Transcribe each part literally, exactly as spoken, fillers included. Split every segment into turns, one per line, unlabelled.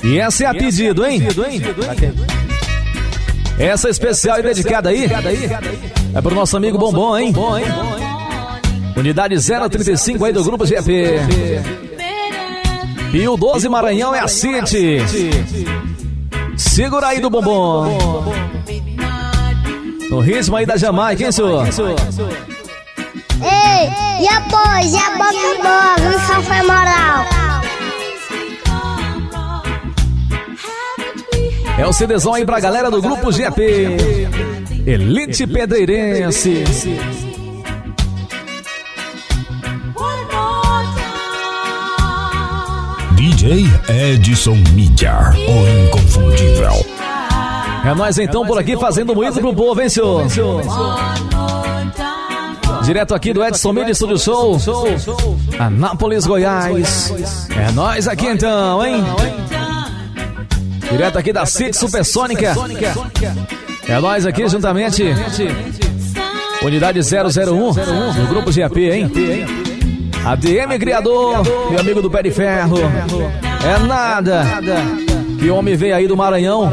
E essa é a pedido, hein? Essa é especial e dedicada aí é pro nosso amigo Bombom, hein? Unidade zero trinta e cinco aí do Grupo G P. E o doze Maranhão é a City. Segura aí do Bombom. No ritmo aí da Jamaica, hein, senhor?
Ei, e após, e a boca boa, vamos sofrer moral.
É o CDzão aí pra galera do Grupo G P. Elite Pedreirense.
D J Edson Mídia, o inconfundível.
É nós então por aqui fazendo moído pro povo, hein, senhor? Direto aqui do Edson Mídia Studio Show, Anápolis, Goiás. É nós aqui então, hein? Direto aqui da City Supersônica. É nós aqui juntamente. Unidade zero zero um do Grupo G P, hein? A D M Criador, meu amigo do Pé de Ferro. É nada. Que homem veio aí do Maranhão.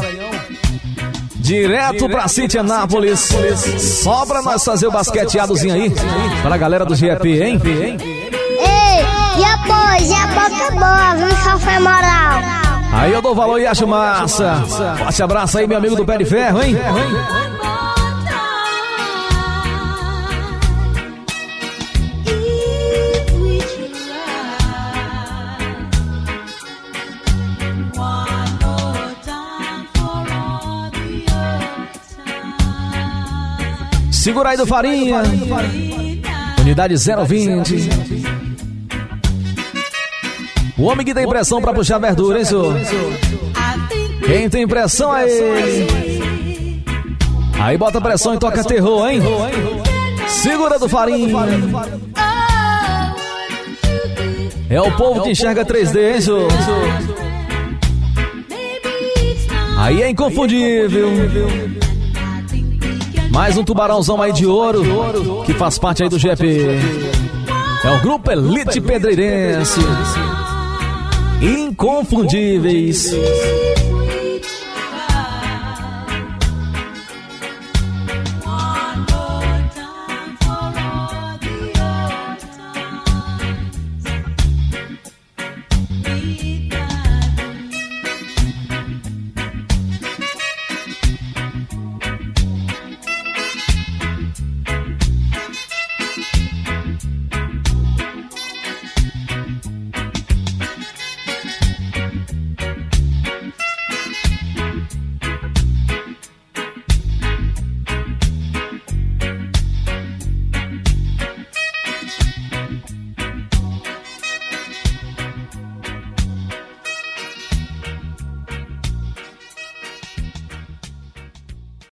Direto pra City Anápolis. Só pra nós fazer o basqueteadozinho aí. Pra galera do G P, hein?
Ei, e após, e a boca boa, vamos sofrer moral.
Aí eu dou valor e acho massa. Forte abraço aí, meu amigo do Pé de Ferro, hein? Segura aí do Farinha. Unidade zero vinte. O homem que tem pressão pra puxar verdura, hein, senhor? Quem tem pressão é ele. Aí bota pressão e toca terror, hein? Segura do Farinha. É o povo que enxerga três D, hein, senhor? Aí é inconfundível. Mais um tubarãozão aí de ouro, que faz parte aí do G P. É o Grupo Elite Pedreirense. Inconfundíveis.